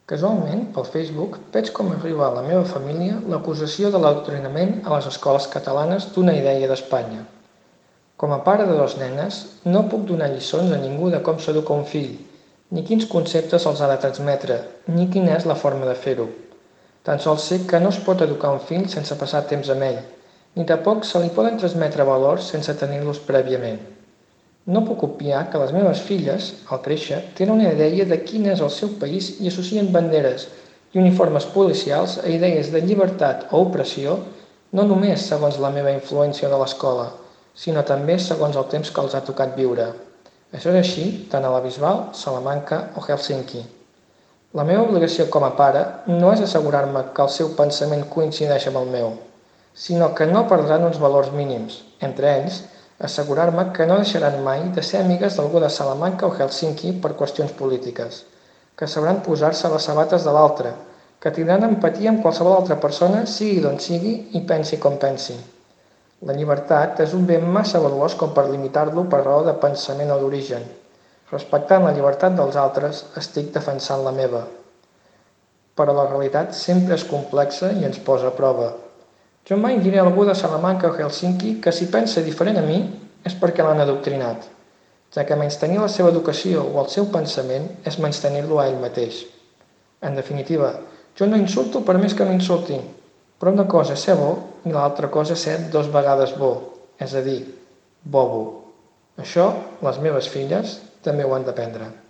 Casualment, pel Facebook, veig com arriba a la meva família l'acusació de l'adoctrinament a les escoles catalanes d'una idea d'Espanya. Com a pare de 2 nenes, no puc donar lliçons a ningú de com s'educa un fill, ni quins conceptes els ha de transmetre, ni quina és la forma de fer-ho. Tan sols sé que no es pot educar un fill sense passar temps amb ell, ni tampoc se li poden transmetre valors sense tenir-los prèviament. No puc obviar que les meves filles, al créixer, tenen una idea de quin és el seu país i associen banderes i uniformes policials a idees de llibertat o opressió, no només segons la meva influència de l'escola, sinó també segons el temps que els ha tocat viure. Això és així tant a la Bisbal, Salamanca o Helsinki. La meva obligació com a pare no és assegurar-me que el seu pensament coincideix amb el meu, sinó que no perdran uns valors mínims, entre ells, assegurar-me que no deixaran mai de ser amigues d'algú de Salamanca o Helsinki per qüestions polítiques, que sabran posar-se a les sabates de l'altre, que tindran empatia amb qualsevol altra persona, sigui d'on sigui i pensi com pensi. La llibertat és un bé massa valuós com per limitar-lo per raó de pensament o d'origen. Respectant la llibertat dels altres, estic defensant la meva. Però la realitat sempre és complexa i ens posa a prova. Jo mai diré a algú de Salamanca o Helsinki que si pensa diferent a mi és perquè l'han adoctrinat, ja que menystenir la seva educació o el seu pensament és menystenir-lo a ell mateix. En definitiva, jo no insulto per més que no insulti, però una cosa és ser bo i l'altra cosa és ser 2 vegades bo, és a dir, bobo. Això, les meves filles, també ho han d'aprendre.